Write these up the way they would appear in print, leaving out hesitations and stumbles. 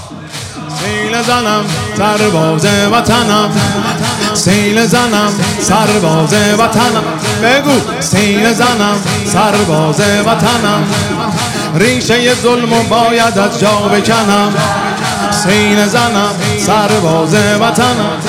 سیل زنم سرباز وطنم، سیل زنم سرباز وطنم، بگو سیل زنم سرباز وطنم، ریشه ظلم باید از جا بکنم، سیل زنم سرباز وطنم،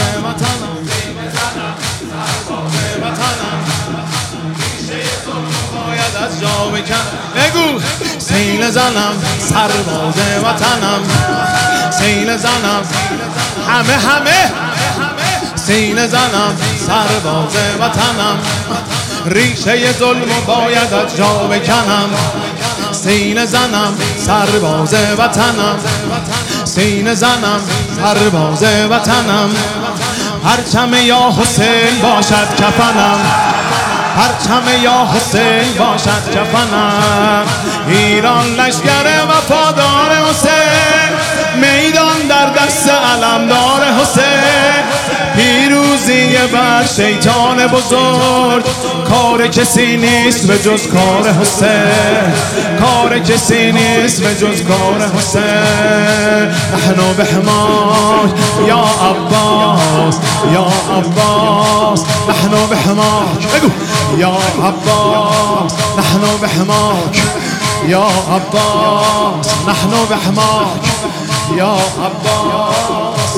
از جا بکنم، بگو سیل زنم سرباز وطنم، سیل زنم همه سیل زنم سرباز وطنم، ریشه ظلم باید از جا بکنم، سیل زنم سرباز وطنم، سیل زنم سرباز وطنم، پرچم یا حسین باشد کفنم، پرچم یا حسین باشد کفنم، ایران لشکر وفادار حسین، میدان در دست علمدار حسین، پیروزی بر شیطان بزرگ، کار کسی نیست به جز کار حسین، کار کسی نیست به جز کار حسین، نحن بحماک یا عباس یا عباس، نحن بحماک، بگو یا عباس نحن بحماك یا عباس، نحن بحماك یا عباس،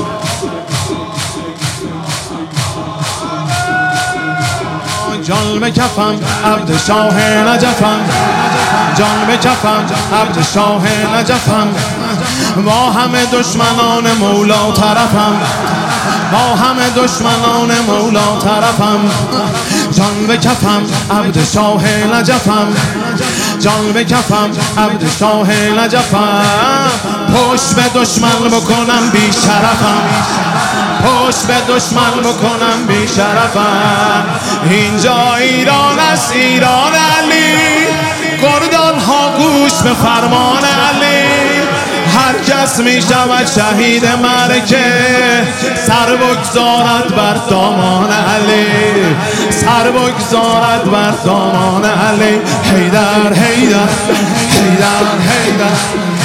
جان به کفم عبد شاه نجفم، جان به کفم عبد شاه نجفم، با همه دشمنان مولا طرفم، با همه دشمنان مولا طرفم، جان به کفم عبد شاه نجفم، جان به کفم عبد شاه نجفم، پشت به دشمن بکنم بی شرفم، پشت به دشمن بکنم بی شرفم، اینجا ایران است ایران علی، گردان ها گوش به فرمان علی، هر کس می شود شهید معرکه، سر بگذارد بر دامان علی، سر بگذارد بر دامان علی، حیدر حیدر حیدر حیدر